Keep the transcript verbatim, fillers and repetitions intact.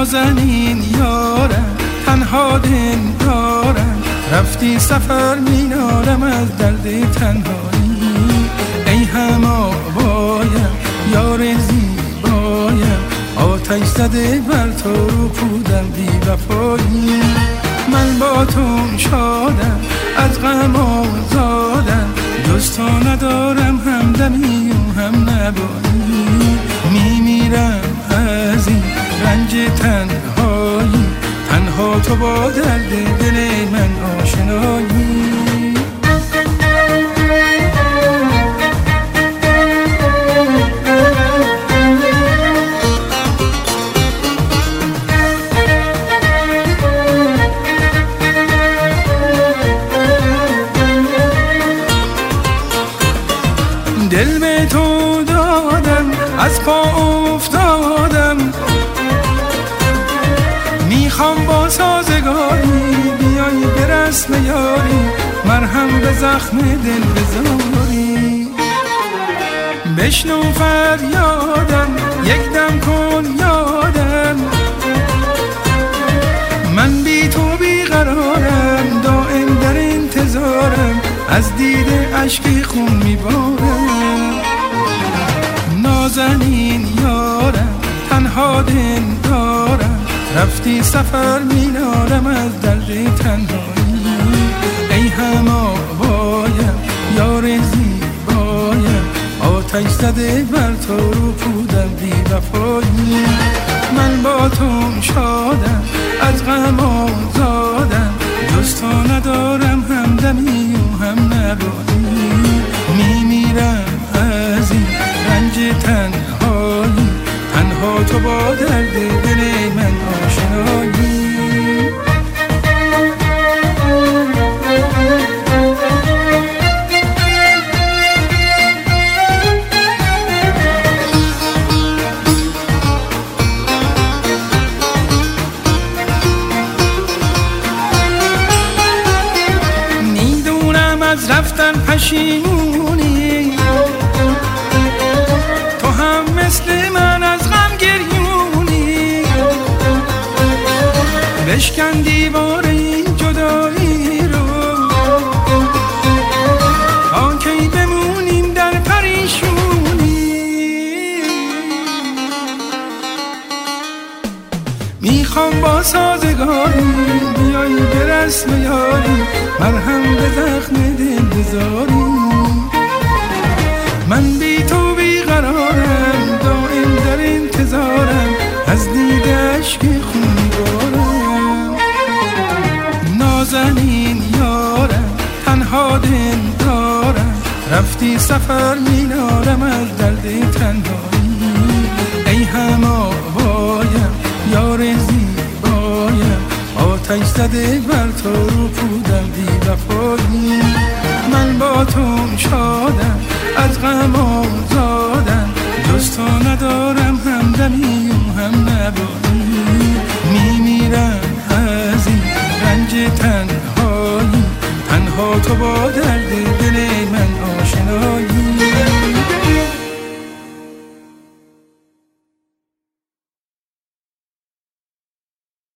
نازنین یارم تنها دل دارم، رفتی سفر مینالم از درد تنهایی. ای هما بایم یار زیبایم، آتش زده بر تو رو کودم بی وفایی. من با تو شادم از غم آزادم، جز تو ندارم همدمی و هم نبایی. میمیرم از این رنج تنهایی، تنها تو با درد دل من آشنایی. دل به تو دادم از پا افتادم، میخوام با سازگاری بیای به رسم یاری، مرهم به زخم دل بذاری. بشنو فریادم یک دم کن یادم، من بی تو بیقرارم دائم در انتظارم، از دیده اشکی خون میبارم. نازنین یارم تنها دل دارم، رفتی سفر مینالم از درد تنهایی. ای هما بایم یار زیبایم، آتش زده بر تو رو کودم بی وفایی. من با تو شادم از غم آزادم، جز تو ندارم همدمی و هم نبایی. میمیرم از این رنج تنهایی، تنها تو با درد دل من آشنایی. از رفتن پشیمونی، تو هم مثل من از غم گریونی. بشکن دیوار این جدایی رو، تا کی بمونیم در پریشونی. میخوام با سازگاری بیایی به رسم یاری، مرهم به زخم دل بذاری. من بی تو بیقرارم دائم در انتظارم، از دیده اشک خون میبارم. نازنین یارم تنها دل دارم، رفتی سفر مینالم از درد تنهایی. ای هما بایم یار زیبایم، آتش زده بر تو رو کودم بی وفایی. من با تو شادم از غم آزادم، جز تو ندارم همدمی و هم نبایی. میمیرم از این رنج تنهایی، تنها تو با درد